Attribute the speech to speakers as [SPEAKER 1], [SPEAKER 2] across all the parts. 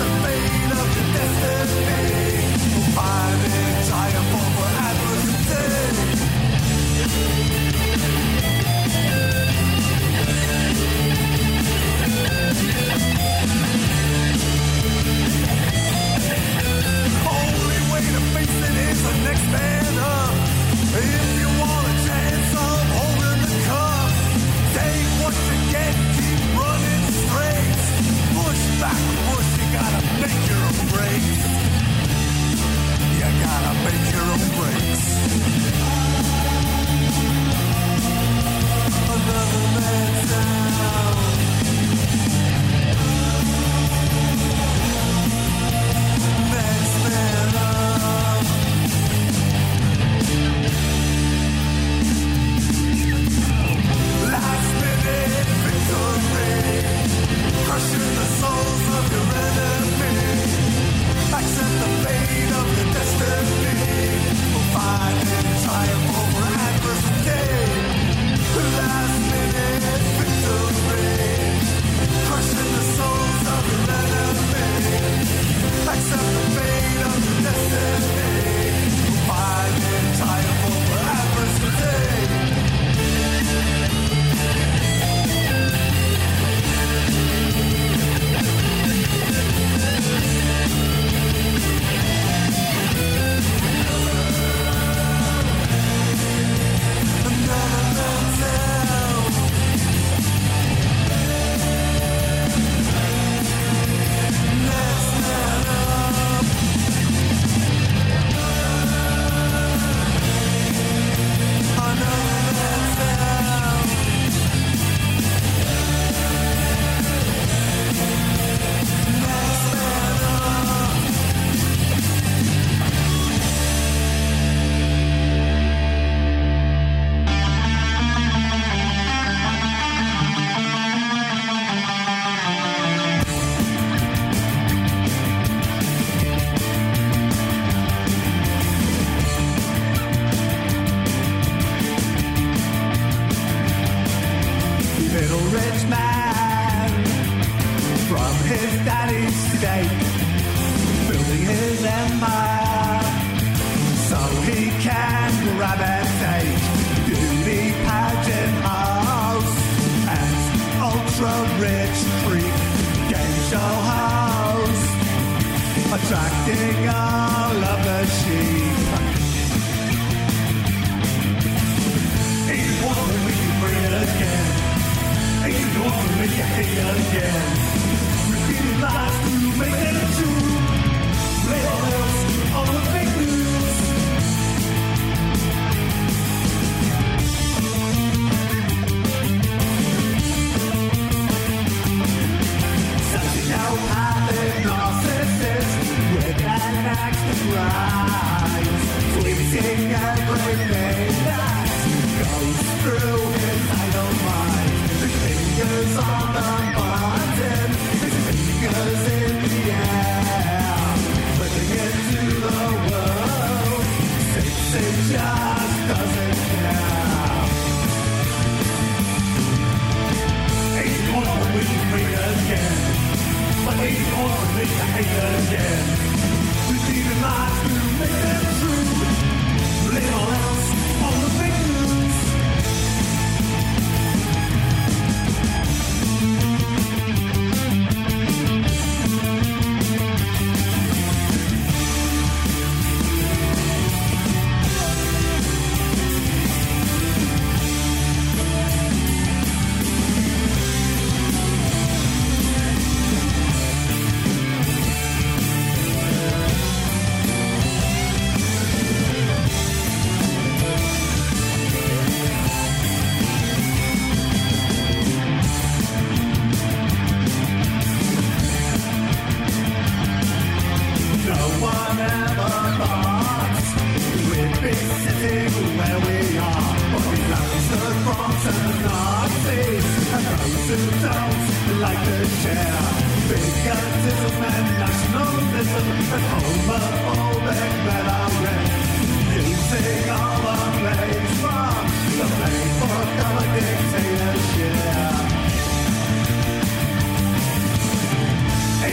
[SPEAKER 1] Ain't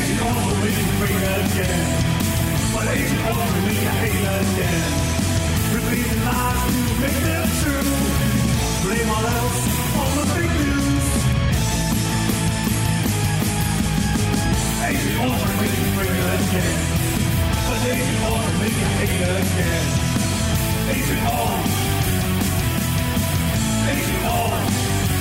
[SPEAKER 1] Agent Orange will make you great again. But Agent Orange will make you hate again. Repeating lies to make them true. Blame all else on the fake news. Agent Orange will make you great again. But Agent Orange will make you hate again. Agent Orange. Agent Orange.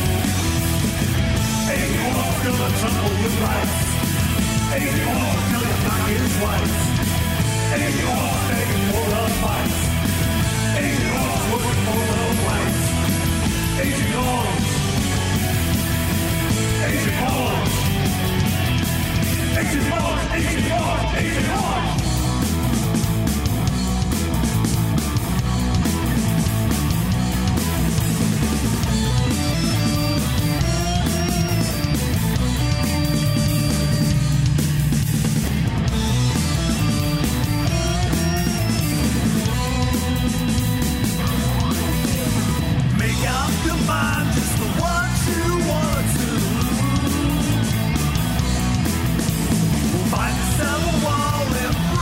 [SPEAKER 1] Agent Orange till the trouble with rights. Agent Orange till your back is white. Agent Orange begging for the fight. Agent Orange working for the whites. Agent Orange. Agent Orange. Agent Orange. Agent Orange. Agent Orange. Find yourself a wall and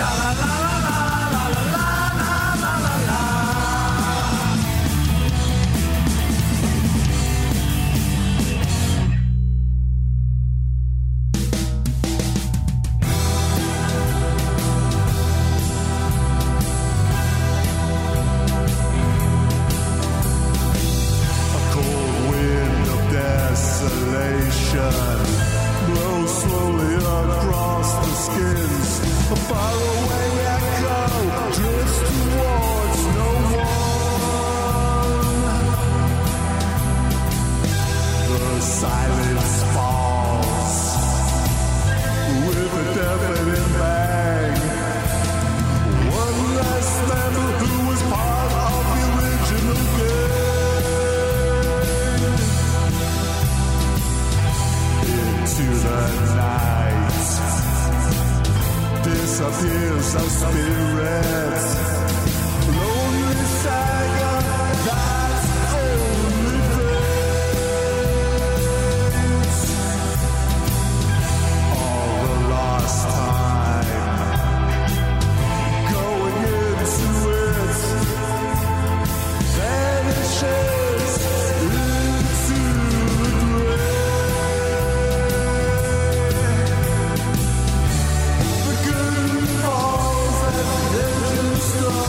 [SPEAKER 2] Stop.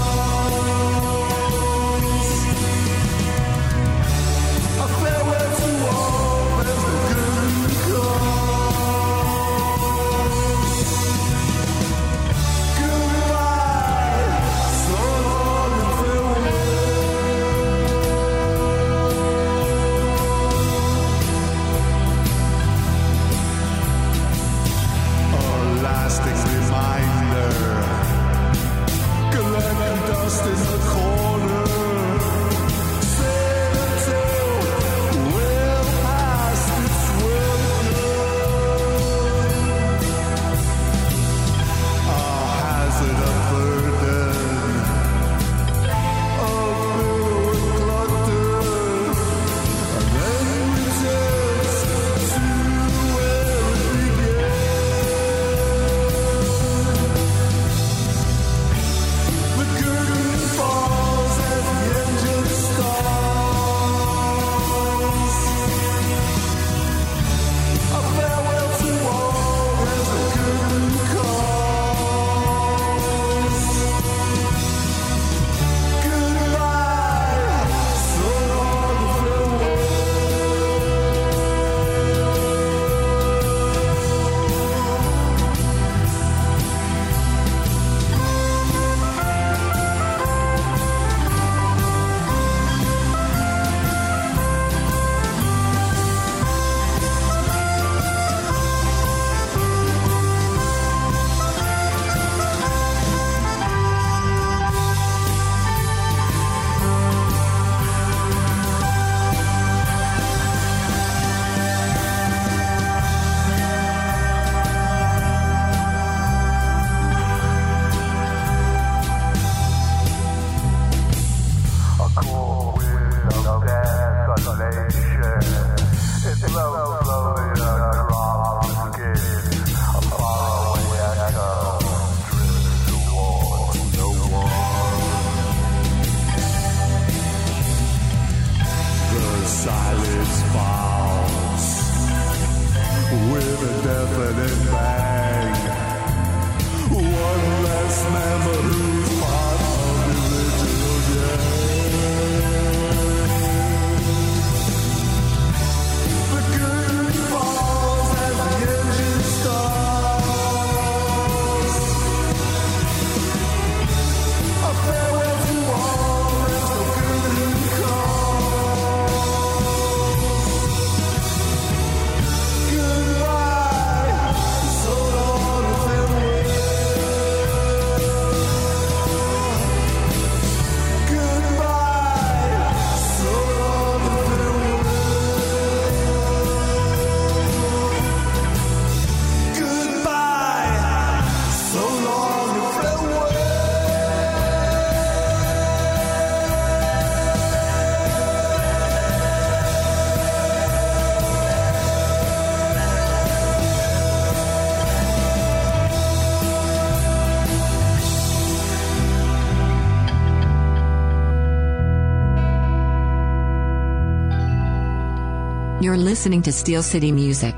[SPEAKER 2] You're listening to Steel City Music.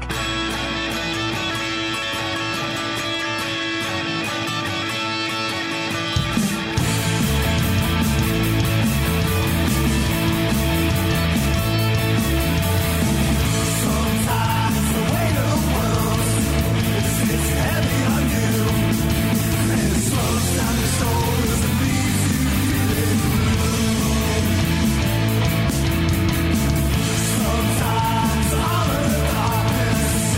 [SPEAKER 1] Sometimes all of the darkness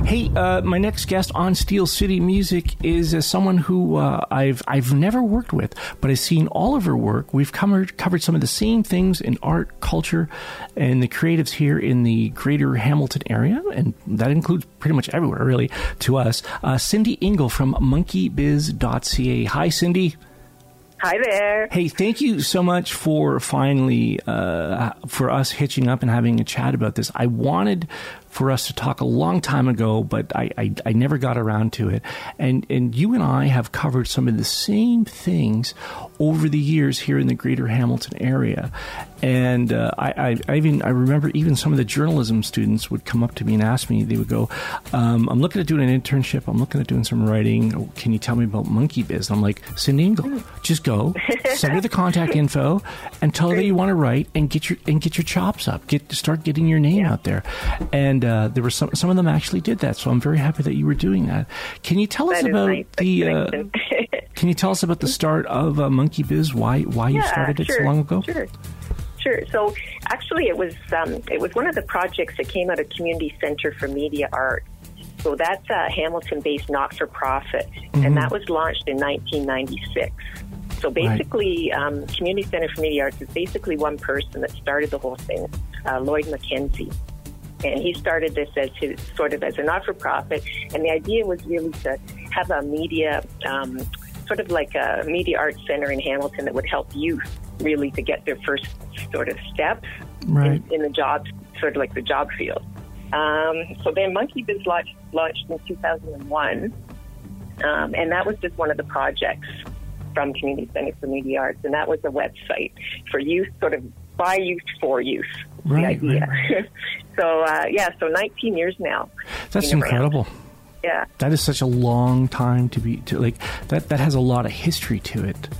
[SPEAKER 3] Hey, my next guest on Steel City Music is someone who I've never worked with, but I've seen all of her work. We've covered some of the same things in art, culture, and the creatives here in the greater Hamilton area, and that includes pretty much everywhere, really, to us. Cindy Ingle from monkeybiz.ca. Hi, Cindy.
[SPEAKER 4] Hi there.
[SPEAKER 3] Hey, thank you so much for finally, for us hitching up and having a chat about this. I wanted for us to talk a long time ago, but I never got around to it. And you and I have covered some of the same things over the years here in the greater Hamilton area. And I remember even some of the journalism students would come up to me and ask me, they would go, I'm looking at doing an internship. I'm looking at doing some writing. Can you tell me about Monkey Biz? And I'm like, Cindy Ingle, just go, send her the contact info and tell her that you want to write and get your chops up. Start getting your name out there. And there were some of them actually did that. So I'm very happy that you were doing that. Can you tell us about can you tell us about the start of Monkey Biz? Why you started it so long ago?
[SPEAKER 4] Sure. So actually, it was one of the projects that came out of Community Center for Media Art. So that's a Hamilton-based not-for-profit, and that was launched in 1996. So basically, Community Center for Media Arts is basically one person that started the whole thing, Lloyd McKenzie. And he started this as a not-for-profit, and the idea was really to have a media, sort of like a media arts center in Hamilton that would help youth really to get their first sort of steps in the job, sort of like the job field. So then Monkey Biz launched in 2001, and that was just one of the projects from Community Center for Media Arts, and that was a website for youth, sort of by youth for youth, the idea. Right. So 19 years now.
[SPEAKER 3] That's incredible.
[SPEAKER 4] Yeah.
[SPEAKER 3] That is such a long time to like that has a lot of history to it.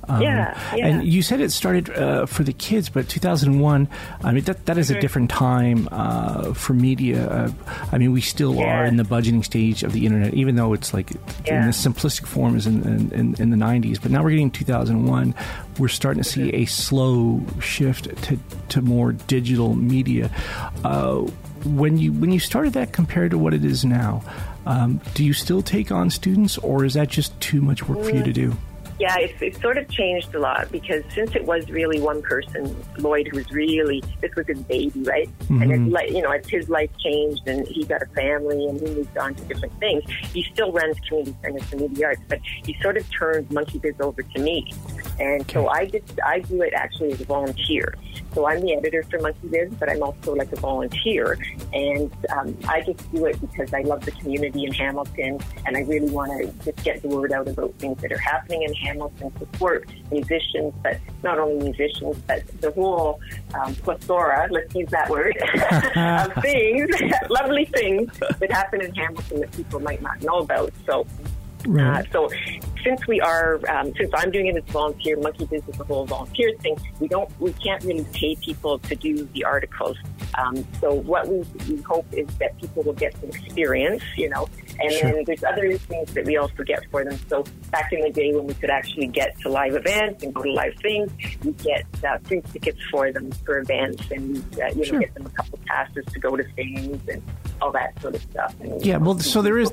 [SPEAKER 3] And you said it started for the kids, but 2001, I mean, that is a different time for media. I mean, we still are in the budgeting stage of the internet, even though it's like in the simplistic form is in the 90s. But now we're getting 2001. We're starting to see a slow shift to more digital media. When you started that compared to what it is now, do you still take on students, or is that just too much work for you to do?
[SPEAKER 4] Yeah, it's sort of changed a lot, because since it was really one person, Lloyd, who was really, this was his baby, right? And as his life changed and he got a family and he moved on to different things, he still runs Community Center for Media Arts, but he sort of turned Monkey Biz over to me. And so I do it actually as a volunteer. So I'm the editor for Monkey Biz, but I'm also like a volunteer. And I just do it because I love the community in Hamilton, and I really want to just get the word out about things that are happening in Hamilton, support musicians, but not only musicians, but the whole plethora, let's use that word, of things, lovely things that happen in Hamilton that people might not know about. So so since I'm doing it as a volunteer, Monkey Biz is a whole volunteer thing. We can't really pay people to do the articles. So what we hope is that people will get some experience, and then there's other things that we also get for them. So back in the day when we could actually get to live events and go to live things, we get free tickets for them for events, and we get them a couple passes to go to things and all that sort of stuff. And,
[SPEAKER 3] so there is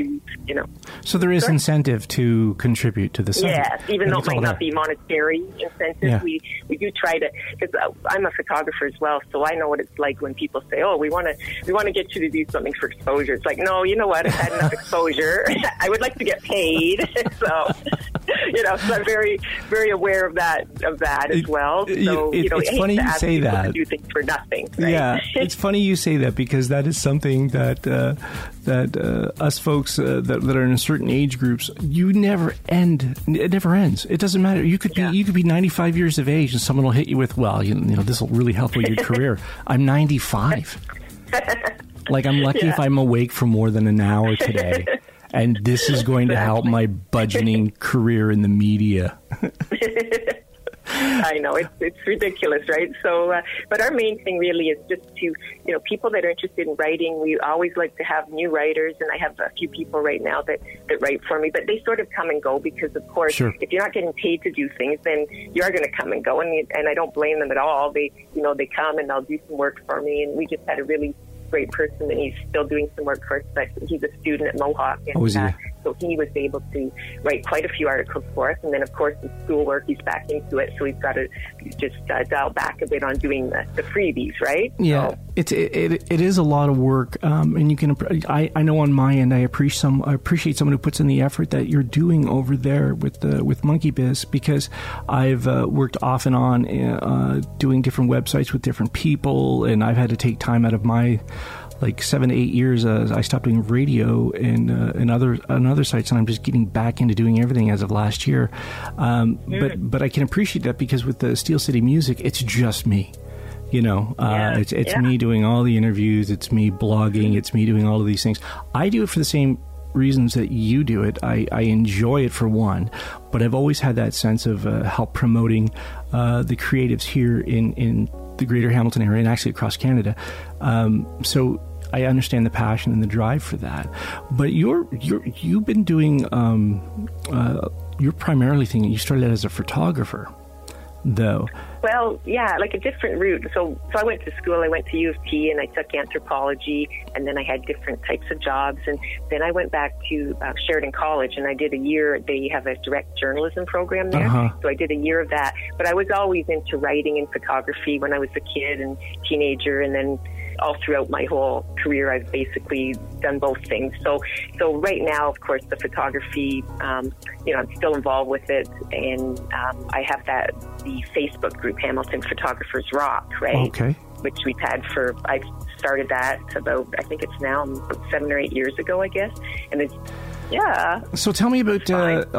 [SPEAKER 3] So there is incentive to contribute to the site.
[SPEAKER 4] Yes, even though it might not be monetary incentive, we do try to, because I'm a photographer as well, so I know what it's like when people say, "Oh, we want to get you to do something for exposure." It's like, no, you know what? I've had enough exposure. I would like to get paid. So I'm very, very aware of that as well. So
[SPEAKER 3] it's funny you say that.
[SPEAKER 4] To do things for nothing. Right?
[SPEAKER 3] Yeah, it's funny you say that, because that is something that us folks that are in certain age groups, it never ends. It doesn't matter. You could be 95 years of age, and someone will hit you with, well, this will really help with your career. I'm 95. Like, I'm lucky if I'm awake for more than an hour today, and this is going to help my budgeting career in the media.
[SPEAKER 4] I know, it's ridiculous, right? So, but our main thing really is just to, people that are interested in writing. We always like to have new writers, and I have a few people right now that write for me, but they sort of come and go because, of course, if you're not getting paid to do things, then you are going to come and go, and I don't blame them at all. They come and they'll do some work for me, and we just had a really great person, and he's still doing some work for us, but he's a student at Mohawk. And,
[SPEAKER 3] Oh, is he?
[SPEAKER 4] so he was able to write quite a few articles for us. And then, of course, the schoolwork, he's back into it. So we've got to just dial back a bit on doing the freebies, right?
[SPEAKER 3] Yeah,
[SPEAKER 4] so.
[SPEAKER 3] It is a lot of work. And you can, I know on my end, I appreciate someone who puts in the effort that you're doing over there with Monkey Biz, because I've worked off and on doing different websites with different people, and I've had to take time out of my 7 to 8 years. I stopped doing radio and other sites, and I'm just getting back into doing everything as of last year. But I can appreciate that, because with the Steel City Music, it's just me. It's me doing all the interviews. It's me blogging. It's me doing all of these things. I do it for the same reasons that you do it. I enjoy it, for one, but I've always had that sense of help promoting the creatives here in the Greater Hamilton area, and actually across Canada. So I understand the passion and the drive for that. But you've been doing your primarily thing. You started out as a photographer, though.
[SPEAKER 4] Well, yeah, like a different route. So I went to school. I went to U of T, and I took anthropology, and then I had different types of jobs. And then I went back to Sheridan College, and I did a year. They have a direct journalism program there. So I did a year of that. But I was always into writing and photography when I was a kid and teenager, and then all throughout my whole career, I've basically done both things. So right now, of course, the photography, I'm still involved with it, and I have the Facebook group, Hamilton Photographers Rock, right? Okay. Which we've had I started that about, I think it's now about 7 or 8 years ago, I guess, and it's, yeah.
[SPEAKER 3] So tell me about,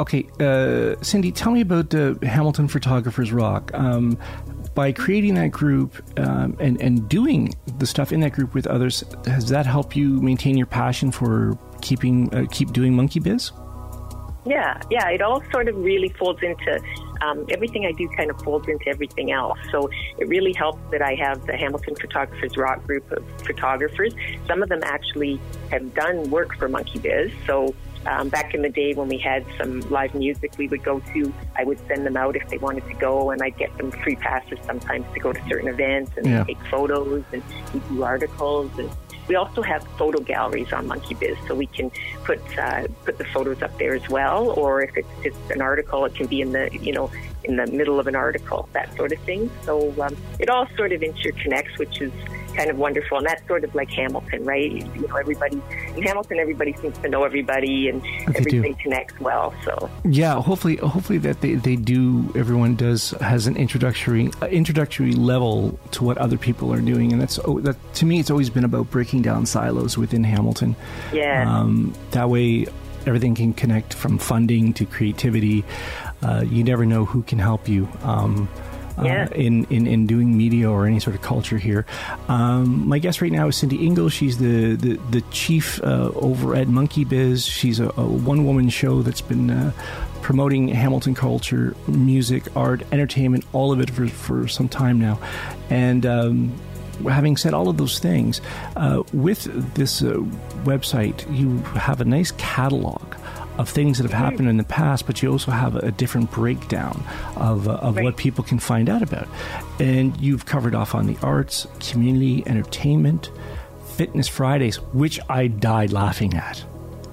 [SPEAKER 3] Cindy, tell me about Hamilton Photographers Rock. By creating that group and doing the stuff in that group with others, has that helped you maintain your passion for keep doing Monkey Biz?
[SPEAKER 4] Yeah. It all sort of really folds into everything I do. Kind of folds into everything else. So it really helps that I have the Hamilton Photographers Rock group of photographers. Some of them actually have done work for Monkey Biz. So back in the day when we had some live music we would go to, I would send them out if they wanted to go, and I'd get them free passes sometimes to go to certain events and take photos, and we do articles. And we also have photo galleries on Monkey Biz, so we can put the photos up there as well. Or if it's just an article, it can be in the middle of an article, that sort of thing. So it all sort of interconnects, which is kind of wonderful. And that's sort of like Hamilton, right? Everybody in Hamilton, everybody seems to know everybody, and everything connects well. So
[SPEAKER 3] yeah, hopefully that they do. Everyone has an introductory level to what other people are doing, and that to me, it's always been about breaking down silos within Hamilton. Yeah. That way, everything can connect, from funding to creativity. You never know who can help you. In doing media or any sort of culture here. My guest right now is Cindy Ingle. She's the chief over at Monkey Biz. She's a one-woman show that's been promoting Hamilton culture, music, art, entertainment, all of it for some time now. And having said all of those things, with this website, you have a nice catalog of things that have happened in the past, but you also have a different breakdown of what people can find out about. And you've covered off on the arts, community, entertainment, Fitness Fridays, which I died laughing at.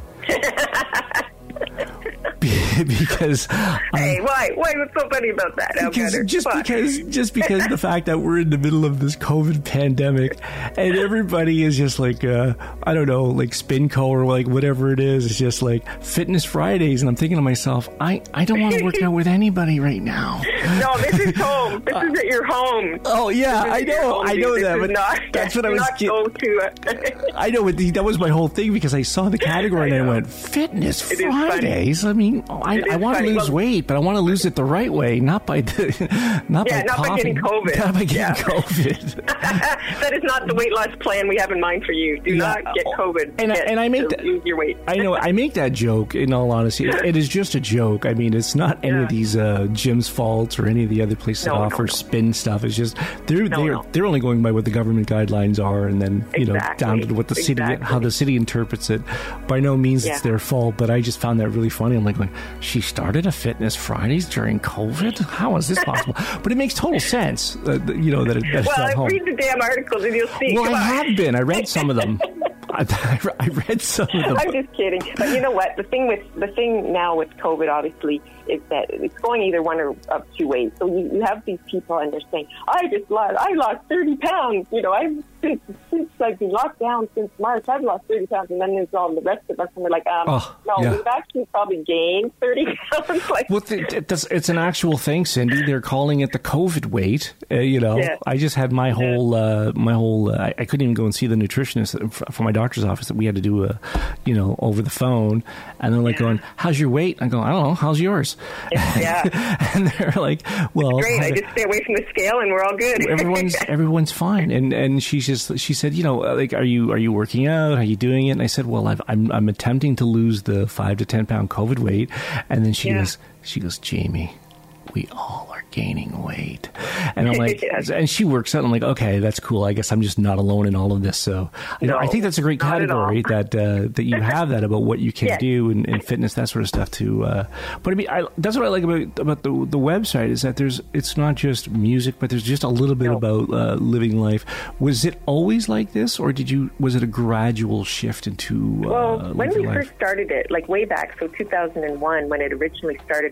[SPEAKER 3] Because
[SPEAKER 4] hey, why? What's so funny about that?
[SPEAKER 3] Just because the fact that we're in the middle of this COVID pandemic, and everybody is just like I don't know, like Spinco or like whatever it is. It's just like Fitness Fridays, and I'm thinking to myself, I don't want to work out with anybody right now.
[SPEAKER 4] No, this is home. This is at your home.
[SPEAKER 3] Oh yeah, I know that, but that's what I was. I know, but that was my whole thing, because I saw the category and I went, Fitness Fridays. I mean, I want to lose weight, but I want to lose it the right way, not by getting COVID.
[SPEAKER 4] Not by getting COVID. That is not the weight loss plan we have in mind for you. Do not get COVID.
[SPEAKER 3] And I make that,
[SPEAKER 4] lose your weight.
[SPEAKER 3] I know, I make that joke. In all honesty, it is just a joke. I mean, it's not any of these gyms' faults or any of the other places that offer spin stuff. It's just they're only going by what the government guidelines are, and then down to what the city, how the city interprets it. By no means it's their fault, but I just found that really funny. I'm like, she started a Fitness Fridays during COVID. How is this possible? But it makes total sense, that it's at home.
[SPEAKER 4] Read the damn articles and you'll see.
[SPEAKER 3] Well, I have been. I read some of them. I read some of them.
[SPEAKER 4] I'm just kidding. But you know what? The thing now with COVID, obviously, is that it's going either one of two ways. So you have these people and they're saying, I lost 30 pounds. Since I've been locked down since March, I've lost 30 pounds. And then there's all the rest of us, and we're like, we've actually probably gained 30 pounds.
[SPEAKER 3] Well, it's an actual thing, Cindy. They're calling it the COVID weight.
[SPEAKER 4] Yeah.
[SPEAKER 3] I just had my whole, I couldn't even go and see the nutritionist from my doctor's office. That we had to do over the phone. And they're like going, how's your weight? I go, I don't know. How's yours?
[SPEAKER 4] Yeah.
[SPEAKER 3] And they're like, well,
[SPEAKER 4] great. I just stay away from the scale and we're all good.
[SPEAKER 3] Everyone's fine. And she said, are you working out? How are you doing it? And I said, well, I'm attempting to lose the 5 to 10 pound COVID weight. And then she goes, Jamie, we all are gaining weight. And I'm like, and she works out. And I'm like, okay, that's cool. I guess I'm just not alone in all of this. So I think that's a great category that you have that about what you can do in fitness, that sort of stuff too. But I mean, that's what I like about the website is that it's not just music, but there's just a little bit about living life. Was it always like this, or was it a gradual shift into
[SPEAKER 4] when we first started it, like way back, so 2001 when it originally started,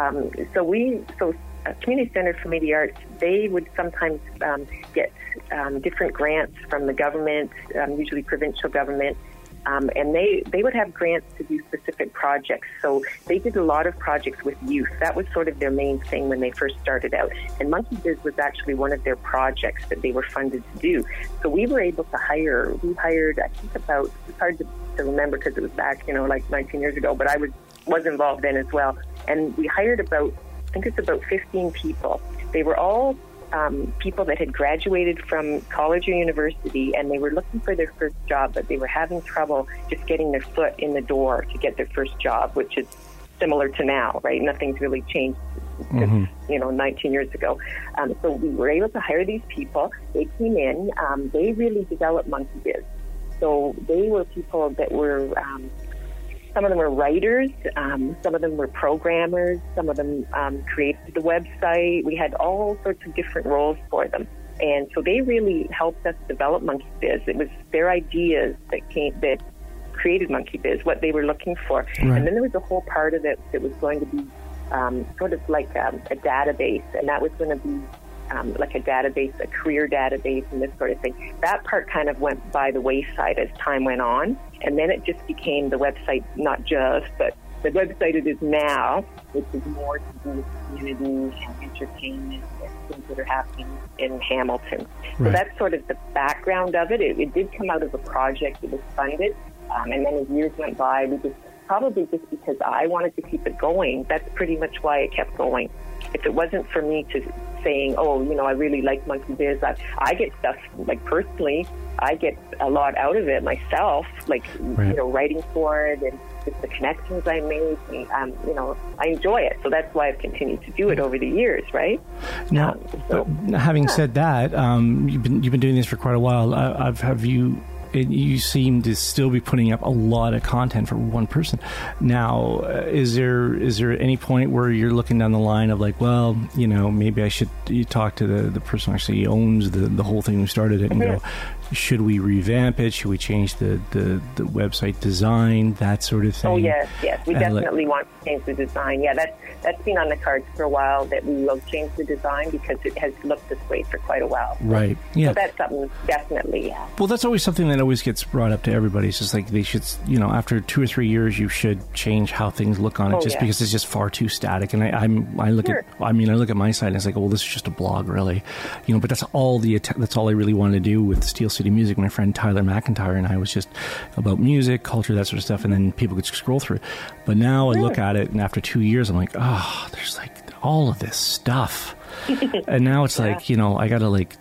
[SPEAKER 4] Community Center for Media Arts, they would sometimes get different grants from the government, usually provincial government, and they would have grants to do specific projects. So they did a lot of projects with youth. That was sort of their main thing when they first started out. And Monkey Biz was actually one of their projects that they were funded to do. So we were able to hired, I think it's hard to remember because it was back, like 19 years ago, but I was involved then as well. And we hired about 15 people. They were all people that had graduated from college or university, and they were looking for their first job, but they were having trouble just getting their foot in the door to get their first job, which is similar to now, right? Nothing's really changed since, 19 years ago. So we were able to hire these people. They came in. They really developed Monkey Biz. So they were people that were... some of them were writers, some of them were programmers, some of them created the website. We had all sorts of different roles for them. And so they really helped us develop Monkey Biz. It was their ideas that created Monkey Biz, what they were looking for. Right. And then there was a whole part of it that was going to be sort of like a database, and that was going to be like a database, a career database, and this sort of thing. That part kind of went by the wayside as time went on, and then it just became the website, but the website it is now, which is more to do with community and entertainment and things that are happening in Hamilton. Right. So that's sort of the background of it. It did come out of a project that was funded, and then as years went by, probably just because I wanted to keep it going, that's pretty much why it kept going. If it wasn't for me saying, I really like Monkey Biz, I get stuff, like personally, I get a lot out of it myself, like, writing for it and just the connections I make, and, I enjoy it. So that's why I've continued to do it over the years, right?
[SPEAKER 3] Now, having said that, you've been doing this for quite a while. You seem to still be putting up a lot of content for one person. Now, is there any point where you're looking down the line of like, well, maybe you talk to the person who actually owns the whole thing who started it and go, should we revamp it? Should we change the website design, that sort of thing?
[SPEAKER 4] Oh, yes. We definitely want to change the design. Yeah, that's been on the cards for a while, that we will change the design because it has looked this way for quite a while.
[SPEAKER 3] Right. Yeah.
[SPEAKER 4] So that's something definitely, yeah.
[SPEAKER 3] Well, that's always something that always gets brought up to everybody. It's just like they should, after 2 or 3 years, you should change how things look on it because it's just far too static. And I look at my site and it's like, well, this is just a blog, really. But that's all I really wanted to do with Steel City Music. My friend Tyler McIntyre and I was just about music, culture, that sort of stuff, and then people could scroll through it. But now I look at it, and after 2 years, I'm like, there's like all of this stuff. And now it's like, I got to like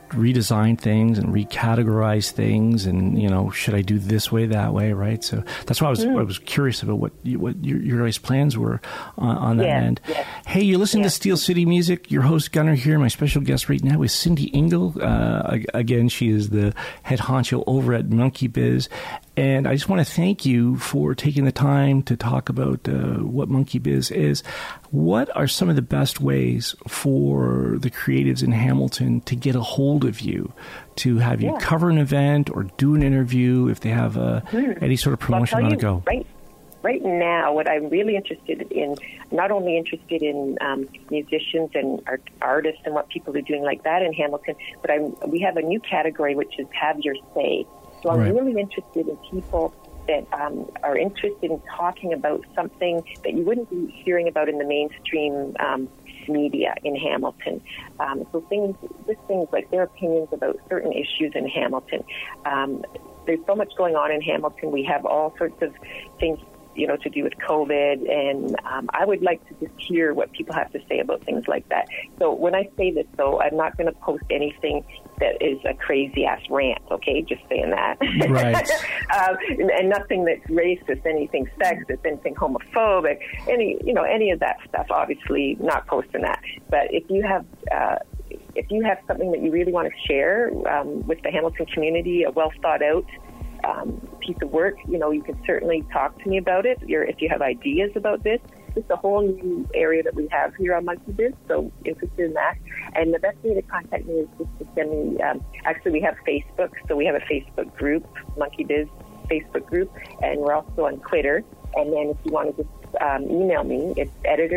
[SPEAKER 3] redesign things and recategorize things, and should I do this way, that way, right? So that's why I was curious about what your guys' plans were on that end. Yeah. Hey, you're listening to Steel City Music. Your host Gunnar here. My special guest right now is Cindy Ingle. Again, she is the head honcho over at Monkey Biz. And I just want to thank you for taking the time to talk about what Monkey Biz is. What are some of the best ways for the creatives in Hamilton to get a hold of you, to have you cover an event or do an interview if they have any sort of promotion on the go?
[SPEAKER 4] Right now, what I'm really interested in, not only interested in musicians and artists and what people are doing like that in Hamilton, but we have a new category, which is Have Your Say. So I'm really interested in people that are interested in talking about something that you wouldn't be hearing about in the mainstream media in Hamilton. So things like their opinions about certain issues in Hamilton. There's so much going on in Hamilton. We have all sorts of things, to do with COVID, and I would like to just hear what people have to say about things like that. So when I say this, though, I'm not going to post anything that is a crazy-ass rant, okay? Just saying that.
[SPEAKER 3] Right.
[SPEAKER 4] And nothing that's racist, anything sexist, anything homophobic, any of that stuff, obviously not posting that. But if you have something that you really want to share with the Hamilton community, a well-thought-out piece of work, you can certainly talk to me about it. If you have ideas about this, it's a whole new area that we have here on Monkey Biz, so interested in that. And the best way to contact me is just to send me, actually we have Facebook, so we have a Facebook group, Monkey Biz Facebook group, and we're also on Twitter. And then if you want to just email me, it's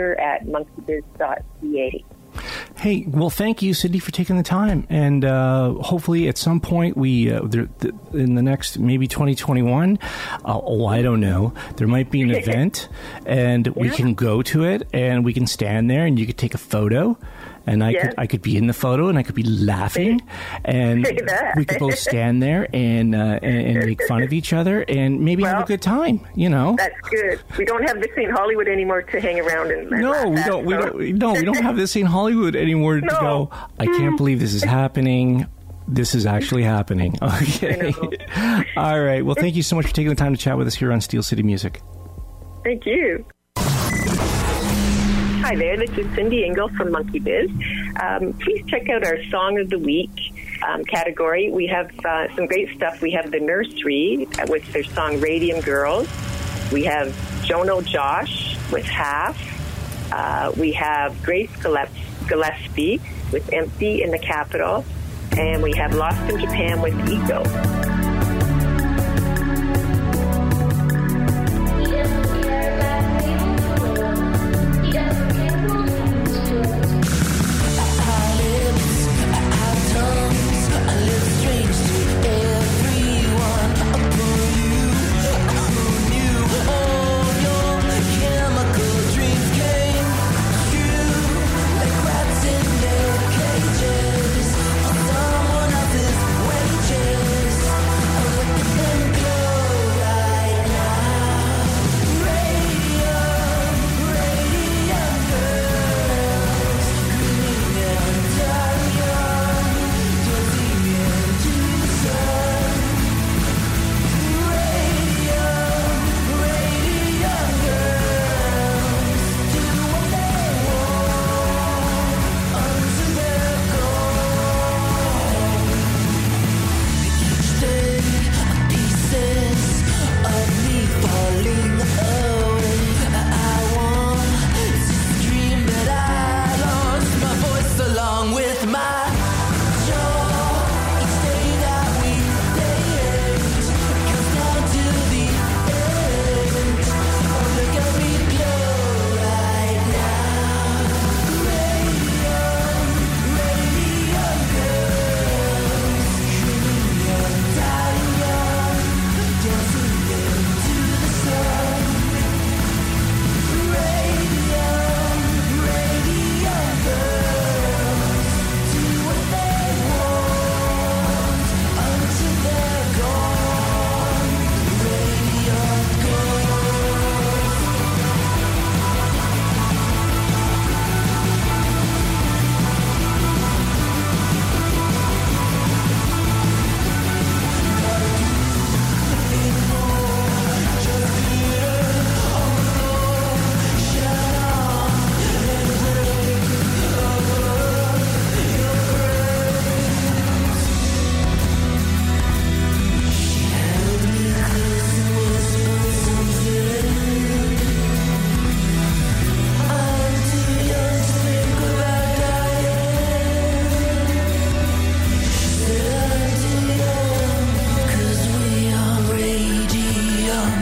[SPEAKER 4] editor@monkeybiz.ca.
[SPEAKER 3] Hey, well, thank you, Cindy, for taking the time. And hopefully at some point in the next, maybe 2021, I don't know, there might be an event and we can go to it and we can stand there and you could take a photo. And I could be in the photo, and I could be laughing, and we could both stand there and make fun of each other, and maybe have a good time.
[SPEAKER 4] That's good. We don't have this in Hollywood anymore to hang around and
[SPEAKER 3] no, we don't. We don't have this in Hollywood anymore to go. I can't believe this is happening. This is actually happening. Okay. All right. Well, thank you so much for taking the time to chat with us here on Steel City Music.
[SPEAKER 4] Thank you. Hi there, this is Cindy Ingle from Monkey Biz. Please check out our Song of the Week category. We have some great stuff. We have The Nursery with their song Radium Girls. We have Jono Josh with Half. We have Grace Gillespie with Empty in the Capitol. And we have Lost in Japan with Ego.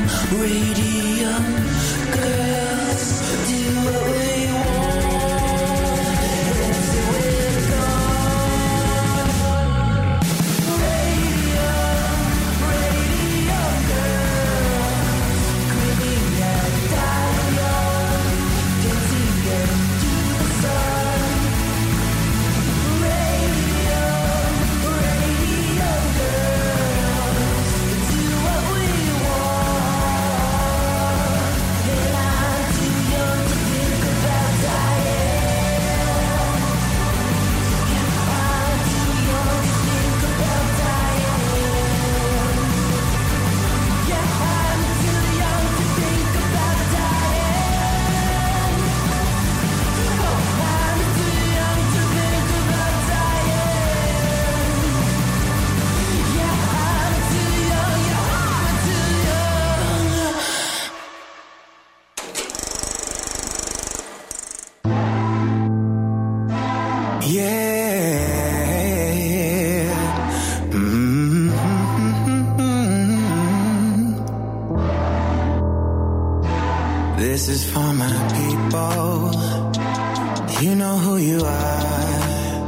[SPEAKER 5] This is for my people. You know who you are.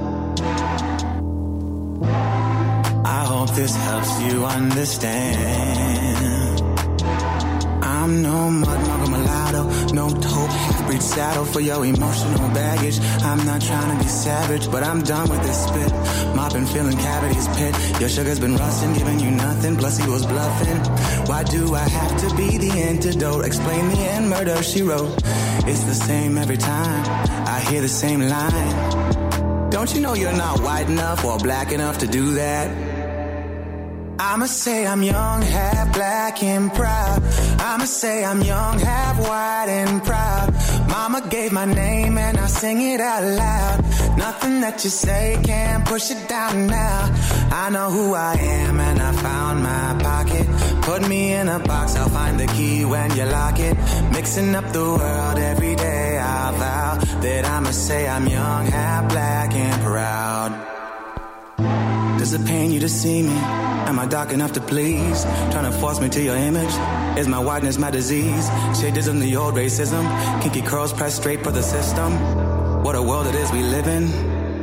[SPEAKER 5] I hope this helps you understand. I'm no mud mugger mulatto, no taupe half-breed saddle for your emotional baggage. I'm not trying to be savage, but I'm done with this spit. Mopping, filling cavities pit. Your sugar's been rusting, giving you nothing, plus he was bluffing. Why do I have to be the antidote? Explain the end, murder she wrote. It's the same every time, I hear the same line. Don't you know you're not white enough or black enough to do that? I'ma say I'm young, half black and proud. I'ma say I'm young, half white and proud. Mama gave my name and I sing it out loud. Nothing that you say can push it down now. I know who I am and I found my pocket. Put me in a box, I'll find the key when you lock it. Mixing up the world every day, I vow that I'ma say I'm young, half black and proud. Does it pain you to see me? Am I dark enough to please? Trying to force me to your image? Is my whiteness my disease? Shadeism, the old racism. Kinky curls pressed straight for the system. What a world it is we live in.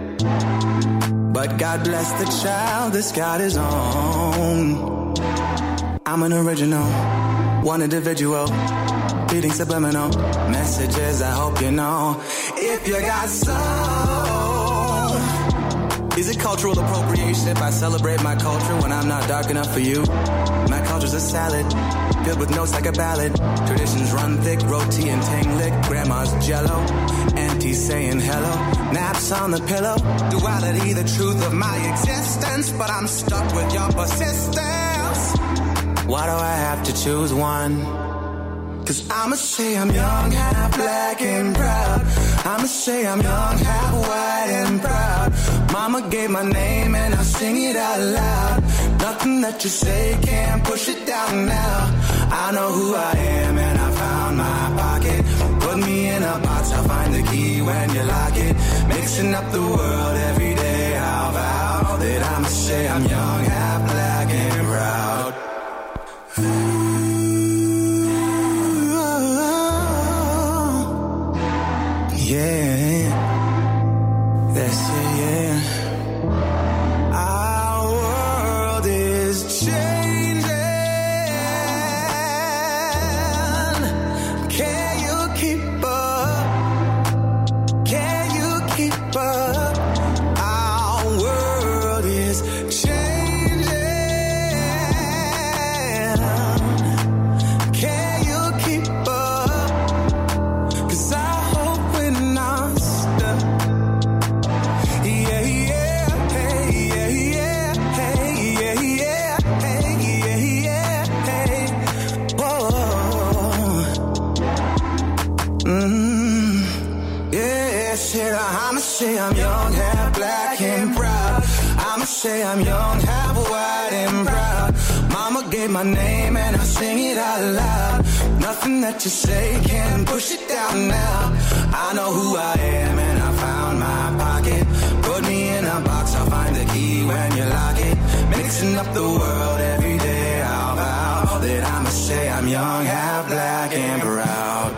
[SPEAKER 5] But God bless the child that's got his own. I'm an original, one individual, feeding subliminal messages I hope you know. If you got soul. Is it cultural appropriation if I celebrate my culture when I'm not dark enough for you? My culture's a salad, filled with notes like a ballad. Traditions run thick, roti and ting-lick. Grandma's jello, auntie saying hello. Naps on the pillow, duality, the truth of my existence. But I'm stuck with your persistence. Why do I have to choose one? Cause I'ma say I'm young, half black and proud. I'ma say I'm young, half white and proud. Mama gave my name and I sing it out loud. Nothing that you say can push it down now. I know who I am and I found my pocket. Put me in a box, I'll find the key when you lock it. Mixing up the world every day, I'll vow that I'ma say I'm young, half black and proud. Yeah, that's it, yeah. Our world is changing. Can you keep up? Can you keep up? Our world is changing. Can you keep up? 'Cause I hope we're not stuck. Yeah, yeah, hey, yeah, yeah, hey, yeah, yeah, hey, yeah, yeah, hey. Whoa. Yeah, shit, I'ma say I'm young, half black and proud. I'ma say I'm young, half white and proud. Mama gave my name and I sing it out loud. Nothing that you say can push it down now. I know who I am and I found my pocket. Put me in a box, I'll find the key when you lock it. Mixing up the world every day, I'll vow all that I must say. I'm young, half black and proud.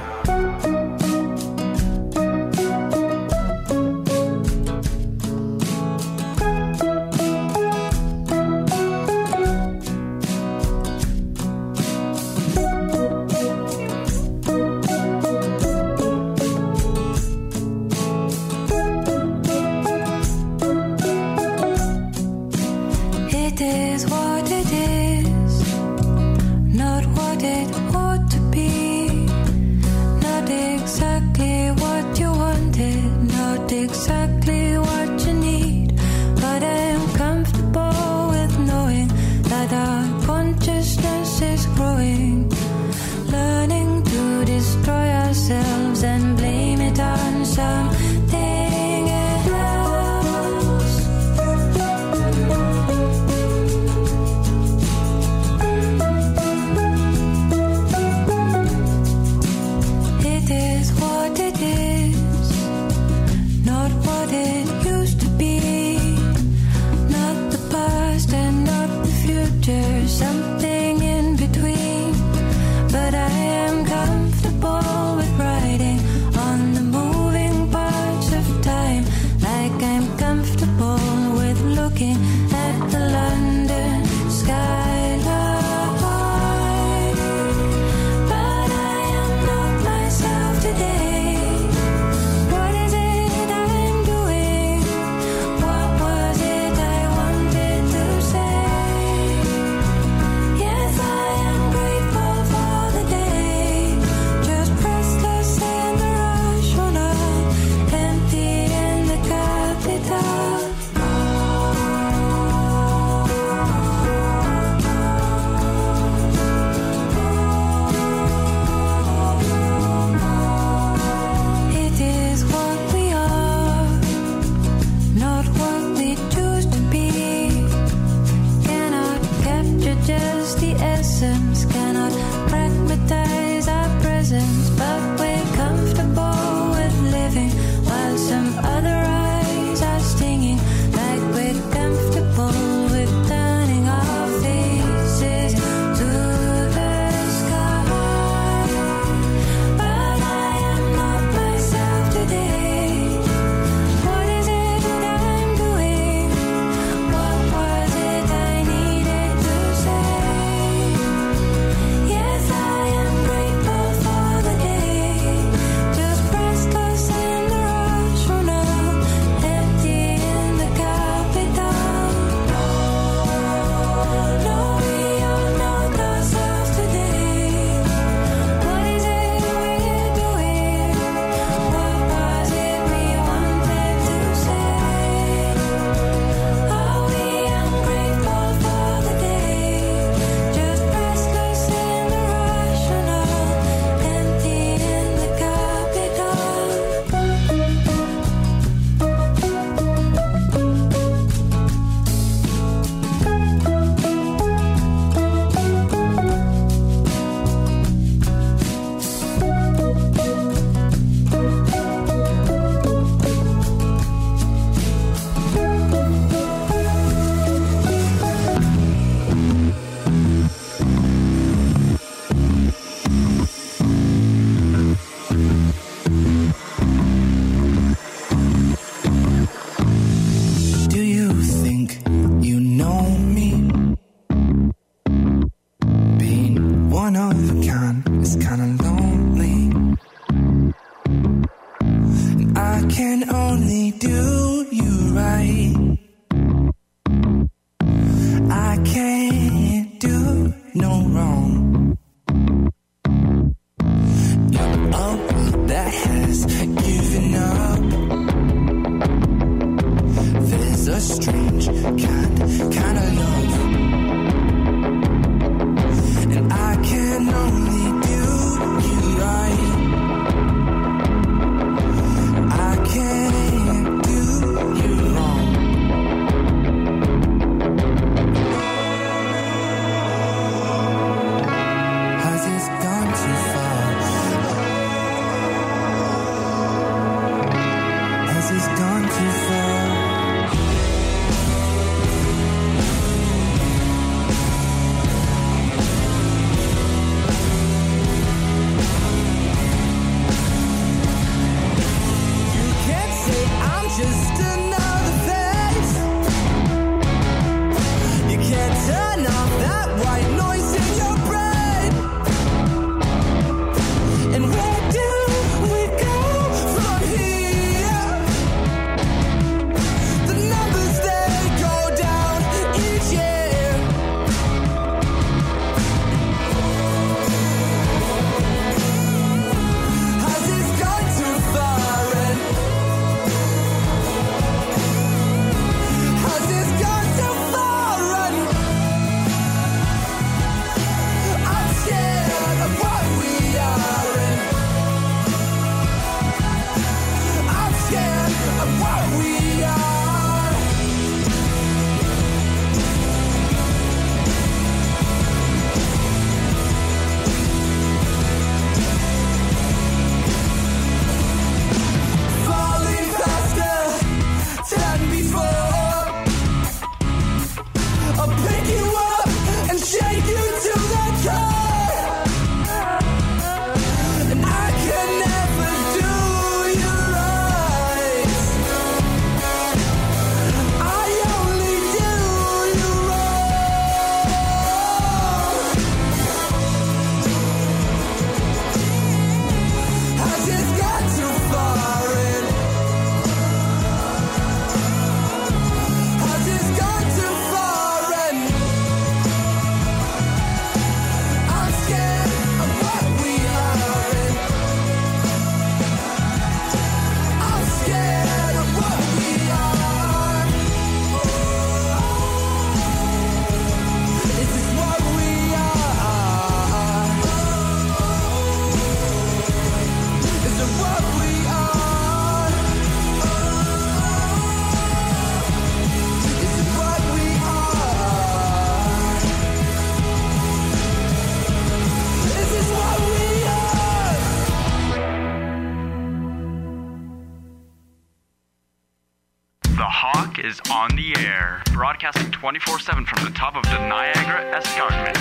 [SPEAKER 6] is on the air, broadcasting 24/7 from the top of the Niagara Escarpment.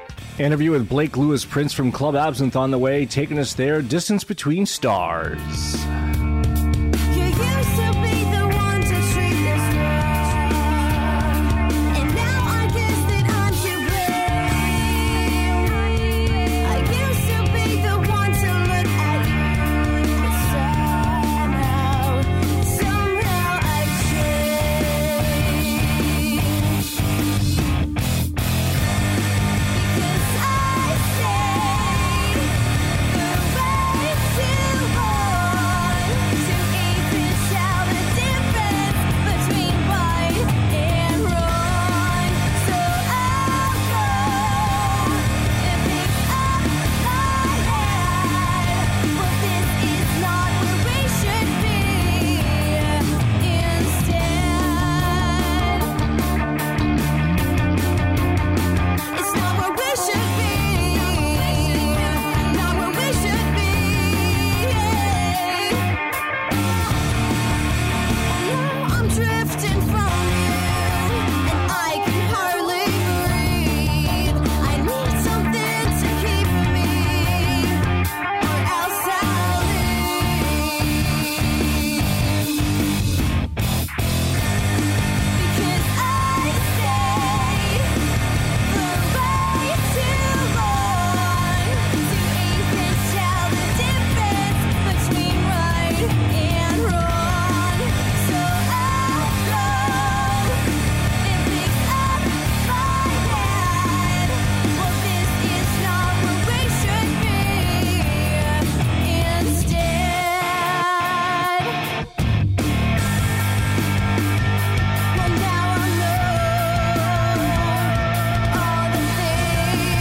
[SPEAKER 3] Interview with Blake Lewis Prince from Club Absinthe on the way, taking us there, Distance Between Stars.